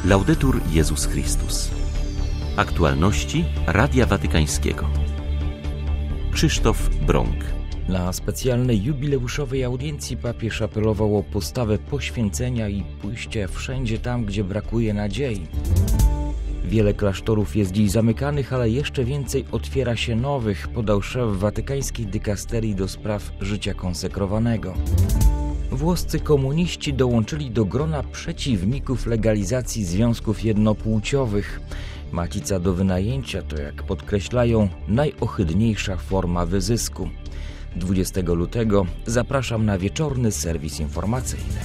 Laudetur Jezus Chrystus. Aktualności Radia Watykańskiego. Krzysztof Brąk. Na specjalnej jubileuszowej audiencji papież apelował o postawę poświęcenia i pójście wszędzie tam, gdzie brakuje nadziei. Wiele klasztorów jest dziś zamykanych, ale jeszcze więcej otwiera się nowych, podał szef watykańskiej dykasterii do spraw życia konsekrowanego. Włoscy komuniści dołączyli do grona przeciwników legalizacji związków jednopłciowych. Macica do wynajęcia to, jak podkreślają, najohydniejsza forma wyzysku. 20 lutego zapraszam na wieczorny serwis informacyjny.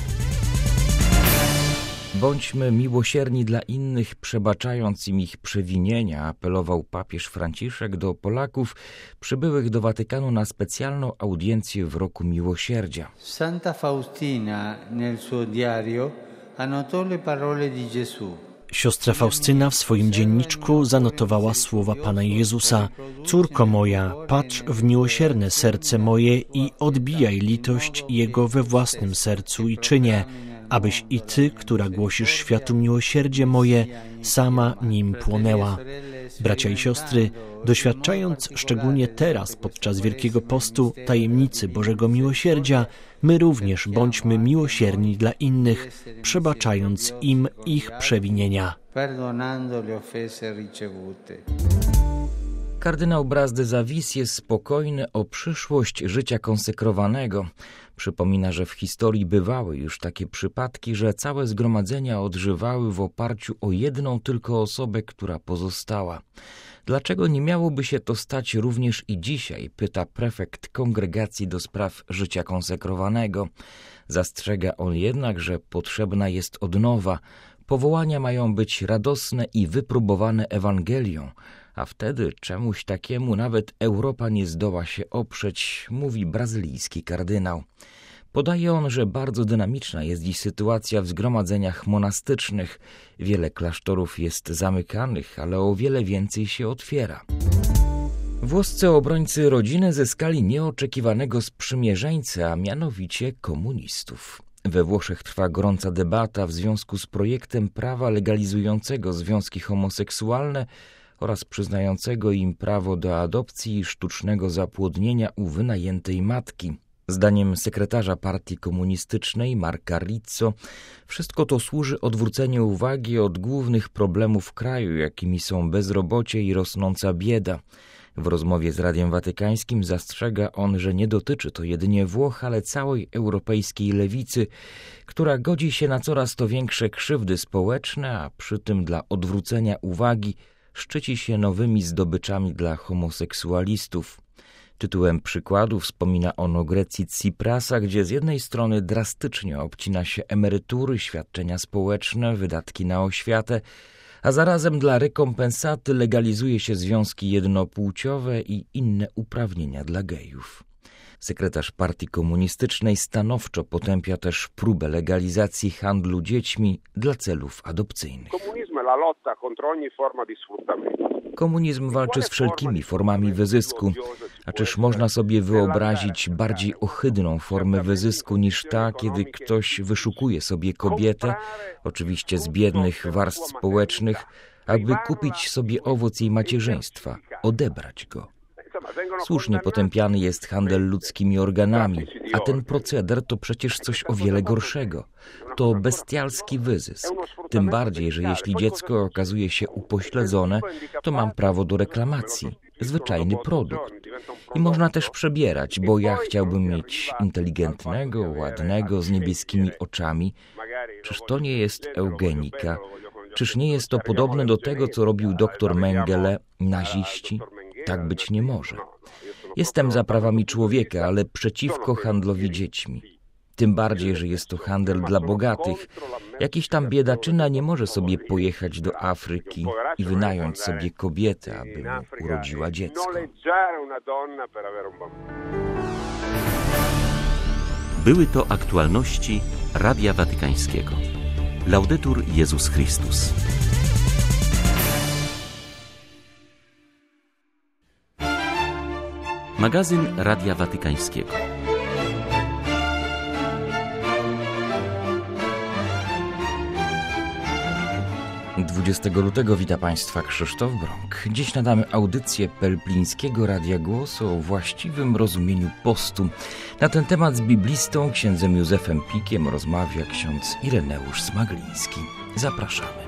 Bądźmy miłosierni dla innych, przebaczając im ich przewinienia, apelował papież Franciszek do Polaków przybyłych do Watykanu na specjalną audiencję w roku miłosierdzia. Santa Faustina nel suo diario annotò le parole di Gesù. Siostra Faustyna w swoim dzienniczku zanotowała słowa Pana Jezusa: Córko moja, patrz w miłosierne serce moje i odbijaj litość Jego we własnym sercu i czynie, abyś i Ty, która głosisz światu miłosierdzie moje, sama nim płonęła. Bracia i siostry, doświadczając szczególnie teraz, podczas Wielkiego Postu, tajemnicy Bożego Miłosierdzia, my również bądźmy miłosierni dla innych, przebaczając im ich przewinienia. Kardynał Bras de Zavis jest spokojny o przyszłość życia konsekrowanego. Przypomina, że w historii bywały już takie przypadki, że całe zgromadzenia odżywały w oparciu o jedną tylko osobę, która pozostała. Dlaczego nie miałoby się to stać również i dzisiaj, pyta prefekt Kongregacji do spraw życia konsekrowanego. Zastrzega on jednak, że potrzebna jest odnowa. Powołania mają być radosne i wypróbowane Ewangelią, a wtedy czemuś takiemu nawet Europa nie zdoła się oprzeć, mówi brazylijski kardynał. Podaje on, że bardzo dynamiczna jest dziś sytuacja w zgromadzeniach monastycznych. Wiele klasztorów jest zamykanych, ale o wiele więcej się otwiera. Włoscy obrońcy rodziny zyskali nieoczekiwanego sprzymierzeńcę, a mianowicie komunistów. We Włoszech trwa gorąca debata w związku z projektem prawa legalizującego związki homoseksualne oraz przyznającego im prawo do adopcji i sztucznego zapłodnienia u wynajętej matki. Zdaniem sekretarza partii komunistycznej Marca Rizzo, wszystko to służy odwróceniu uwagi od głównych problemów kraju, jakimi są bezrobocie i rosnąca bieda. W rozmowie z Radiem Watykańskim zastrzega on, że nie dotyczy to jedynie Włoch, ale całej europejskiej lewicy, która godzi się na coraz to większe krzywdy społeczne, a przy tym dla odwrócenia uwagi szczyci się nowymi zdobyczami dla homoseksualistów. Tytułem przykładu wspomina on o Grecji Tsiprasa, gdzie z jednej strony drastycznie obcina się emerytury, świadczenia społeczne, wydatki na oświatę, a zarazem dla rekompensaty legalizuje się związki jednopłciowe i inne uprawnienia dla gejów. Sekretarz partii komunistycznej stanowczo potępia też próbę legalizacji handlu dziećmi dla celów adopcyjnych. Komunizm walczy z wszelkimi formami wyzysku, a czyż można sobie wyobrazić bardziej ohydną formę wyzysku niż ta, kiedy ktoś wyszukuje sobie kobietę, oczywiście z biednych warstw społecznych, aby kupić sobie owoc jej macierzyństwa, odebrać go. Słusznie potępiany jest handel ludzkimi organami, a ten proceder to przecież coś o wiele gorszego. To bestialski wyzysk. Tym bardziej, że jeśli dziecko okazuje się upośledzone, to mam prawo do reklamacji. Zwyczajny produkt. I można też przebierać, bo ja chciałbym mieć inteligentnego, ładnego, z niebieskimi oczami. Czyż to nie jest eugenika? Czyż nie jest to podobne do tego, co robił dr Mengele, naziści? Tak być nie może. Jestem za prawami człowieka, ale przeciwko handlowi dziećmi. Tym bardziej, że jest to handel dla bogatych. Jakiś tam biedaczyna nie może sobie pojechać do Afryki i wynająć sobie kobietę, aby mu urodziła dziecko. Były to aktualności Radia Watykańskiego. Laudetur Jezus Chrystus. Magazyn Radia Watykańskiego. 20 lutego wita Państwa Krzysztof Brąk. Dziś nadamy audycję Pelplińskiego Radia Głosu o właściwym rozumieniu postu. Na ten temat z biblistą księdzem Józefem Pikiem rozmawia ksiądz Ireneusz Smagliński. Zapraszamy.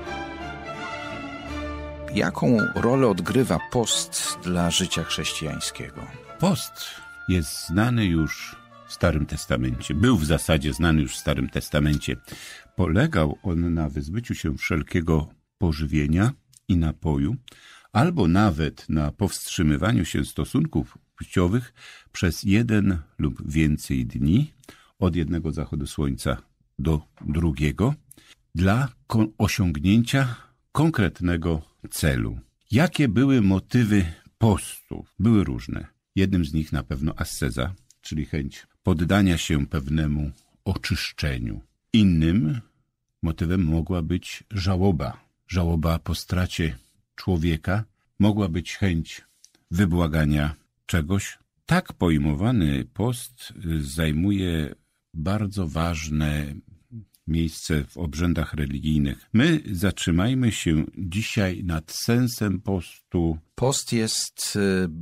Jaką rolę odgrywa post dla życia chrześcijańskiego? Post jest znany już w Starym Testamencie. Był w zasadzie znany już w Starym Testamencie. Polegał on na wyzbyciu się wszelkiego pożywienia i napoju, albo nawet na powstrzymywaniu się stosunków płciowych przez 1 lub więcej dni, od jednego zachodu słońca do drugiego, dla osiągnięcia konkretnego celu. Jakie były motywy postu? Były różne. Jednym z nich na pewno asceza, czyli chęć poddania się pewnemu oczyszczeniu. Innym motywem mogła być żałoba. Żałoba po stracie człowieka, mogła być chęć wybłagania czegoś. Tak pojmowany post zajmuje bardzo ważne miejsce w obrzędach religijnych. My zatrzymajmy się dzisiaj nad sensem postu. Post jest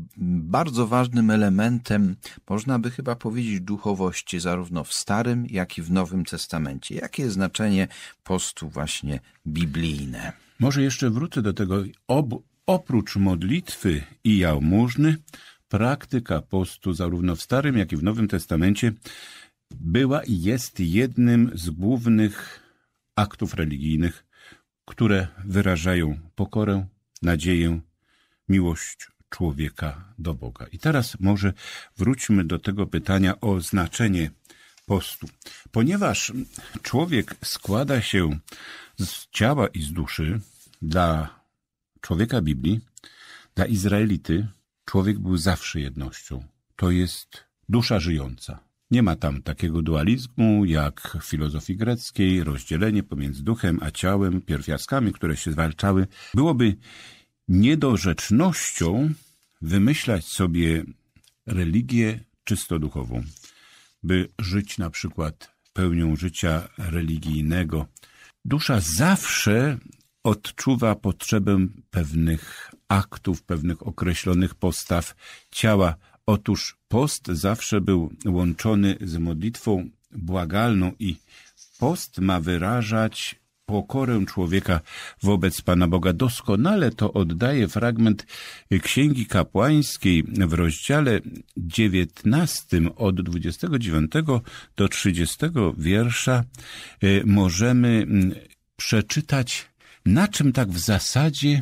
bardzo ważnym elementem, można by chyba powiedzieć, duchowości, zarówno w Starym, jak i w Nowym Testamencie. Jakie jest znaczenie postu właśnie biblijne? Może jeszcze wrócę do tego. Oprócz modlitwy i jałmużny, praktyka postu zarówno w Starym, jak i w Nowym Testamencie była i jest jednym z głównych aktów religijnych, które wyrażają pokorę, nadzieję, miłość człowieka do Boga. I teraz może wróćmy do tego pytania o znaczenie postu. Ponieważ człowiek składa się z ciała i z duszy, dla człowieka Biblii, dla Izraelity, człowiek był zawsze jednością. To jest dusza żyjąca. Nie ma tam takiego dualizmu jak w filozofii greckiej, rozdzielenie pomiędzy duchem a ciałem, pierwiastkami, które się zwalczały. Byłoby niedorzecznością wymyślać sobie religię czysto duchową, by żyć na przykład pełnią życia religijnego. Dusza zawsze odczuwa potrzebę pewnych aktów, pewnych określonych postaw ciała. Otóż post zawsze był łączony z modlitwą błagalną i post ma wyrażać pokorę człowieka wobec Pana Boga. Doskonale to oddaje fragment Księgi Kapłańskiej w rozdziale 19 od 29 do 30 wiersza. Możemy przeczytać, na czym tak w zasadzie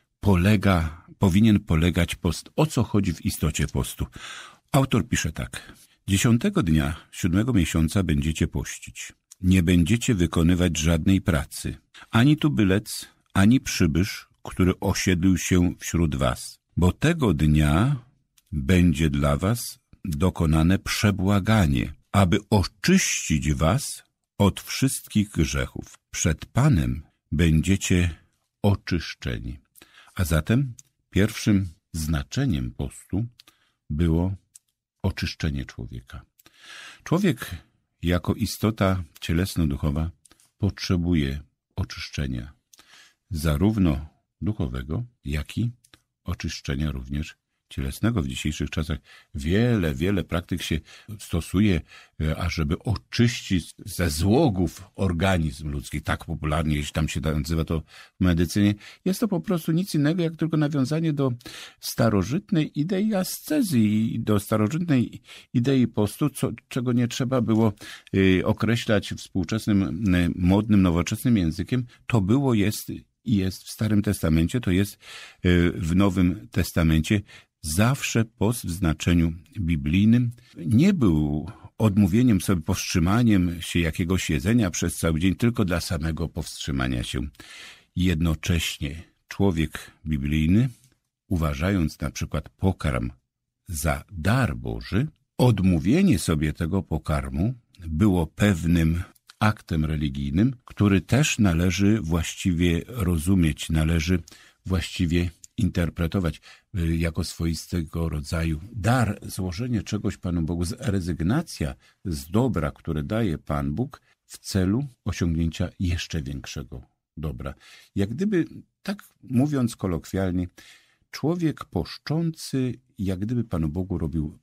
powinien polegać post. O co chodzi w istocie postu? Autor pisze tak. 10 dnia 7 miesiąca będziecie pościć. Nie będziecie wykonywać żadnej pracy. Ani tubylec, ani przybysz, który osiedlił się wśród was. Bo tego dnia będzie dla was dokonane przebłaganie, aby oczyścić was od wszystkich grzechów. Przed Panem będziecie oczyszczeni. A zatem pierwszym znaczeniem postu było oczyszczenie człowieka. Człowiek jako istota cielesno-duchowa potrzebuje oczyszczenia zarówno duchowego, jak i oczyszczenia również cielesnego. W dzisiejszych czasach wiele praktyk się stosuje, ażeby oczyścić ze złogów organizm ludzki. Tak popularnie, jeśli tam się nazywa to w medycynie. Jest to po prostu nic innego, jak tylko nawiązanie do starożytnej idei ascezy i do starożytnej idei postu, czego nie trzeba było określać współczesnym, modnym, nowoczesnym językiem. To było, jest i jest w Starym Testamencie, to jest w Nowym Testamencie. Zawsze post w znaczeniu biblijnym nie był odmówieniem sobie, powstrzymaniem się jakiegoś jedzenia przez cały dzień tylko dla samego powstrzymania się. Jednocześnie człowiek biblijny, uważając na przykład pokarm za dar Boży, odmówienie sobie tego pokarmu było pewnym aktem religijnym, który też należy właściwie rozumieć, należy właściwie interpretować jako swoistego rodzaju dar, złożenie czegoś Panu Bogu, rezygnacja z dobra, które daje Pan Bóg w celu osiągnięcia jeszcze większego dobra. Jak gdyby, tak mówiąc kolokwialnie, człowiek poszczący jak gdyby Panu Bogu robił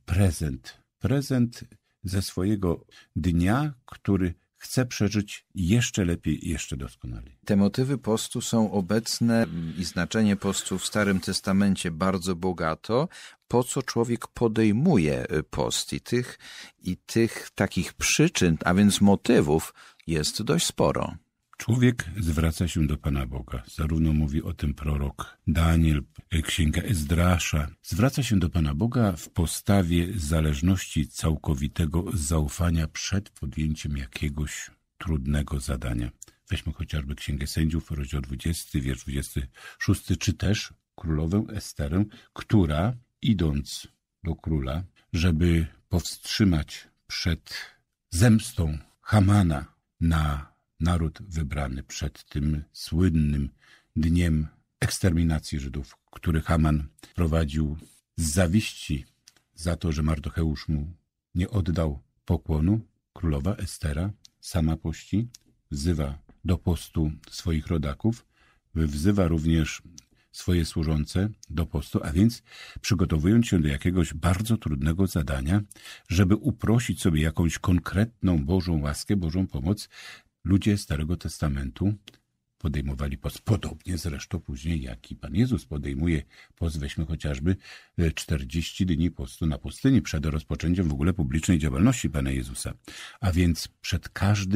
prezent ze swojego dnia, który chce przeżyć jeszcze lepiej i jeszcze doskonalej. Te motywy postu są obecne i znaczenie postu w Starym Testamencie bardzo bogato. Po co człowiek podejmuje post? I tych takich przyczyn, a więc motywów jest dość sporo. Człowiek zwraca się do Pana Boga. Zarówno mówi o tym prorok Daniel, księga Ezdrasza. Zwraca się do Pana Boga w postawie zależności, całkowitego zaufania przed podjęciem jakiegoś trudnego zadania. Weźmy chociażby Księgę Sędziów, rozdział 20, wiersz 26, czy też królowę Esterę, która idąc do króla, żeby powstrzymać przed zemstą Hamana na naród wybrany, przed tym słynnym dniem eksterminacji Żydów, który Haman prowadził z zawiści za to, że Mardocheusz mu nie oddał pokłonu, królowa Estera sama pości, wzywa do postu swoich rodaków, wzywa również swoje służące do postu, a więc przygotowując się do jakiegoś bardzo trudnego zadania, żeby uprosić sobie jakąś konkretną Bożą łaskę, Bożą pomoc, ludzie Starego Testamentu podejmowali post. Podobnie zresztą później, jak i Pan Jezus podejmuje post. Weźmy chociażby 40 dni postu na pustyni przed rozpoczęciem w ogóle publicznej działalności Pana Jezusa. A więc przed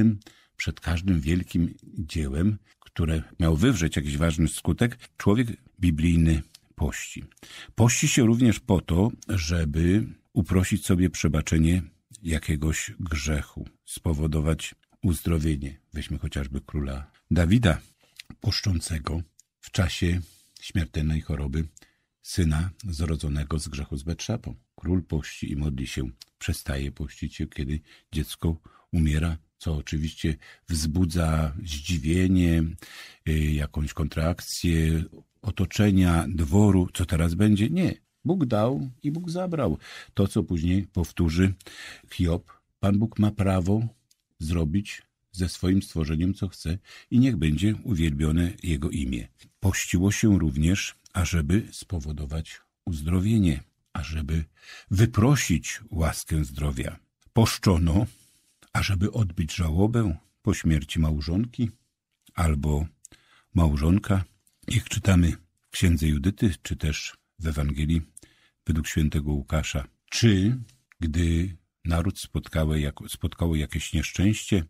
każdym wielkim dziełem, które miało wywrzeć jakiś ważny skutek, człowiek biblijny pości. Pości się również po to, żeby uprosić sobie przebaczenie jakiegoś grzechu, spowodować uzdrowienie. Weźmy chociażby króla Dawida, poszczącego w czasie śmiertelnej choroby syna zrodzonego z grzechu z Betszapą. Król pości i modli się, przestaje pościć się, kiedy dziecko umiera, co oczywiście wzbudza zdziwienie, jakąś kontrakcję otoczenia, dworu. Co teraz będzie? Nie. Bóg dał i Bóg zabrał. To, co później powtórzy Hiob, Pan Bóg ma prawo zrobić ze swoim stworzeniem, co chce i niech będzie uwielbione Jego imię. Pościło się również, ażeby spowodować uzdrowienie, ażeby wyprosić łaskę zdrowia. Poszczono, ażeby odbyć żałobę po śmierci małżonki albo małżonka. Jak czytamy w Księdze Judyty, czy też w Ewangelii według świętego Łukasza. Czy gdy naród spotkało jakieś nieszczęście,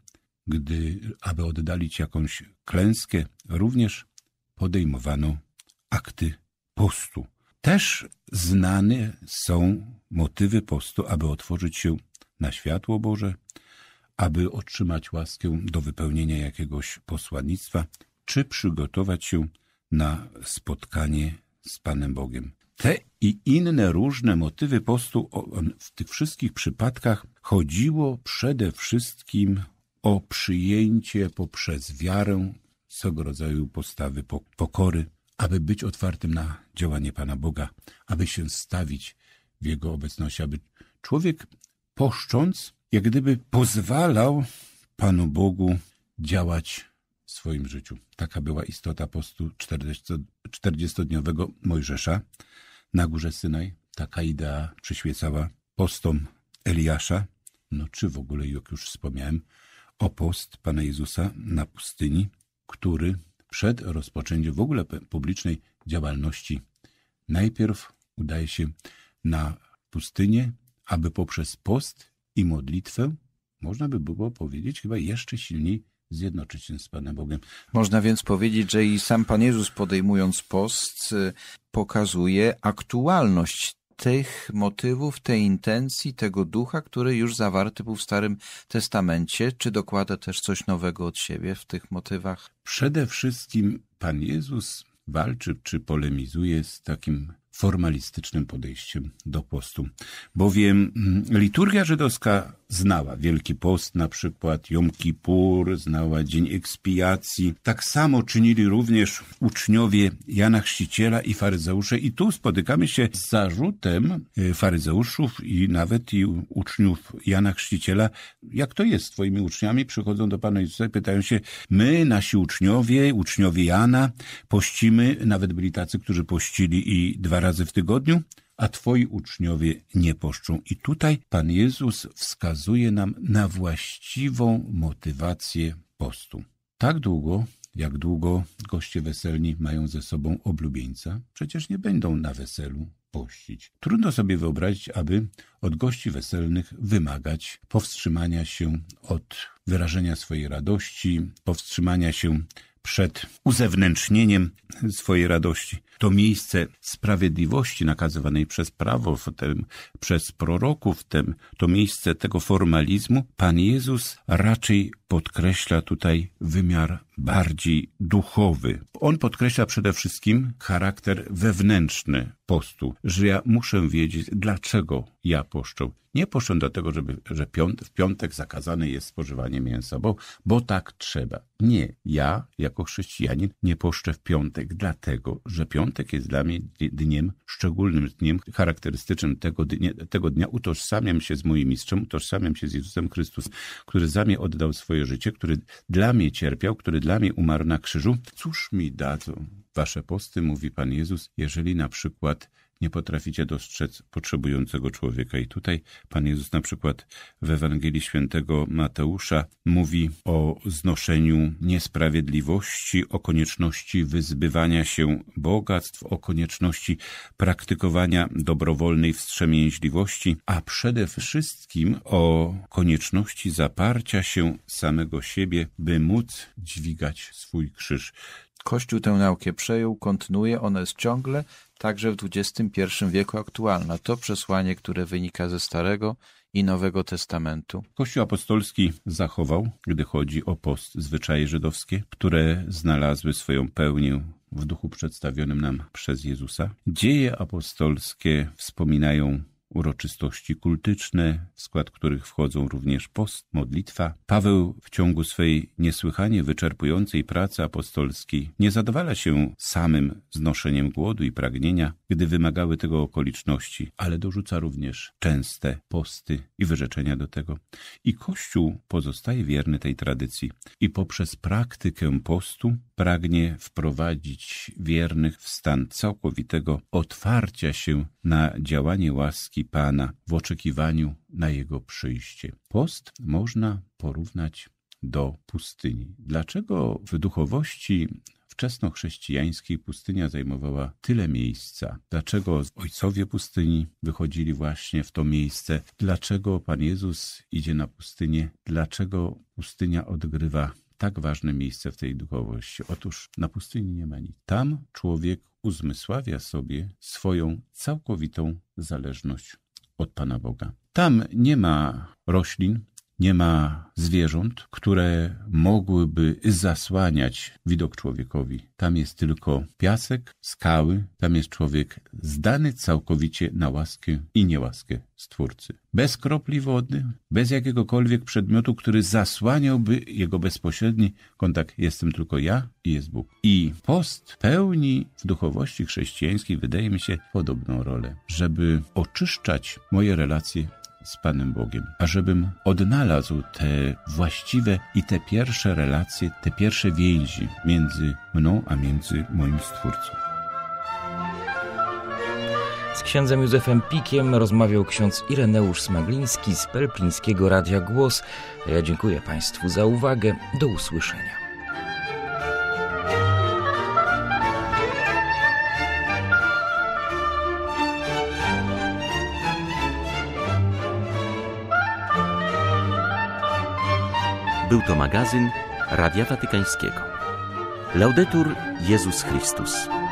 aby oddalić jakąś klęskę, również podejmowano akty postu. Też znane są motywy postu, aby otworzyć się na światło Boże, aby otrzymać łaskę do wypełnienia jakiegoś posłannictwa, czy przygotować się na spotkanie z Panem Bogiem. Te i inne różne motywy postu, w tych wszystkich przypadkach chodziło przede wszystkim o przyjęcie poprzez wiarę swego rodzaju postawy pokory, aby być otwartym na działanie Pana Boga, aby się stawić w Jego obecności, aby człowiek poszcząc, jak gdyby pozwalał Panu Bogu działać w swoim życiu. Taka była istota postu 40-dniowego Mojżesza na górze Synaj. Taka idea przyświecała postom Eliasza, czy w ogóle, jak już wspomniałem, o post Pana Jezusa na pustyni, który przed rozpoczęciem w ogóle publicznej działalności najpierw udaje się na pustynię, aby poprzez post i modlitwę, można by było powiedzieć, chyba jeszcze silniej zjednoczyć się z Panem Bogiem. Można więc powiedzieć, że i sam Pan Jezus, podejmując post, pokazuje aktualność tych motywów, tej intencji, tego ducha, który już zawarty był w Starym Testamencie. Czy dokłada też coś nowego od siebie w tych motywach? Przede wszystkim Pan Jezus walczy czy polemizuje z takim formalistycznym podejściem do postu. Bowiem liturgia żydowska znała Wielki Post, na przykład Jom Kippur, znała Dzień Ekspiacji. Tak samo czynili również uczniowie Jana Chrzciciela i faryzeusze. I tu spotykamy się z zarzutem faryzeuszów i nawet i uczniów Jana Chrzciciela. Jak to jest z twoimi uczniami? Przychodzą do Pana Jezusa i pytają się, my, nasi uczniowie Jana, pościmy, nawet byli tacy, którzy pościli i 2 razy w tygodniu, a twoi uczniowie nie poszczą. I tutaj Pan Jezus wskazuje nam na właściwą motywację postu. Tak długo, jak długo goście weselni mają ze sobą oblubieńca, przecież nie będą na weselu pościć. Trudno sobie wyobrazić, aby od gości weselnych wymagać powstrzymania się od wyrażenia swojej radości, powstrzymania się przed uzewnętrznieniem swojej radości. To miejsce sprawiedliwości nakazywanej przez prawo, przez proroków, to miejsce tego formalizmu, Pan Jezus raczej podkreśla tutaj wymiar bardziej duchowy. On podkreśla przede wszystkim charakter wewnętrzny postu, że ja muszę wiedzieć, dlaczego ja poszczę. Nie poszczę dlatego, że w piątek zakazane jest spożywanie mięsa, bo tak trzeba. Nie, ja jako chrześcijanin nie poszczę w piątek, dlatego, że piątek jest dla mnie dniem szczególnym, dniem charakterystycznym tego dnia. Utożsamiam się z moim mistrzem, utożsamiam się z Jezusem Chrystusem, który za mnie oddał swoje życie, który dla mnie cierpiał, który dla mnie umarł na krzyżu. Cóż mi dadzą wasze posty, mówi Pan Jezus, jeżeli na przykład nie potraficie dostrzec potrzebującego człowieka. I tutaj Pan Jezus na przykład w Ewangelii Świętego Mateusza mówi o znoszeniu niesprawiedliwości, o konieczności wyzbywania się bogactw, o konieczności praktykowania dobrowolnej wstrzemięźliwości, a przede wszystkim o konieczności zaparcia się samego siebie, by móc dźwigać swój krzyż. Kościół tę naukę przejął, kontynuuje, ona jest ciągle, także w XXI wieku aktualna. To przesłanie, które wynika ze Starego i Nowego Testamentu. Kościół apostolski zachował, gdy chodzi o post, zwyczaje żydowskie, które znalazły swoją pełnię w duchu przedstawionym nam przez Jezusa. Dzieje apostolskie wspominają uroczystości kultyczne, w skład których wchodzą również post, modlitwa. Paweł w ciągu swej niesłychanie wyczerpującej pracy apostolskiej nie zadowala się samym znoszeniem głodu i pragnienia, gdy wymagały tego okoliczności, ale dorzuca również częste posty i wyrzeczenia do tego. I Kościół pozostaje wierny tej tradycji i poprzez praktykę postu pragnie wprowadzić wiernych w stan całkowitego otwarcia się na działanie łaski Pana w oczekiwaniu na Jego przyjście. Post można porównać do pustyni. Dlaczego w duchowości wczesnochrześcijańskiej pustynia zajmowała tyle miejsca? Dlaczego ojcowie pustyni wychodzili właśnie w to miejsce? Dlaczego Pan Jezus idzie na pustynię? Dlaczego pustynia odgrywa tak ważne miejsce w tej duchowości? Otóż na pustyni nie ma nic. Tam człowiek uzmysławia sobie swoją całkowitą zależność od Pana Boga. Tam nie ma roślin, nie ma zwierząt, które mogłyby zasłaniać widok człowiekowi. Tam jest tylko piasek, skały, tam jest człowiek zdany całkowicie na łaskę i niełaskę Stwórcy. Bez kropli wody, bez jakiegokolwiek przedmiotu, który zasłaniałby jego bezpośredni kontakt. Jestem tylko ja i jest Bóg. I post pełni w duchowości chrześcijańskiej, wydaje mi się, podobną rolę, żeby oczyszczać moje relacje z Panem Bogiem, a żebym odnalazł te właściwe i te pierwsze relacje, te pierwsze więzi między mną a między moim Stwórcą. Z księdzem Józefem Pikiem rozmawiał ksiądz Ireneusz Smagliński z Pelplińskiego Radia Głos. Ja dziękuję Państwu za uwagę. Do usłyszenia. Był to magazyn Radia Watykańskiego. Laudetur Jezus Chrystus.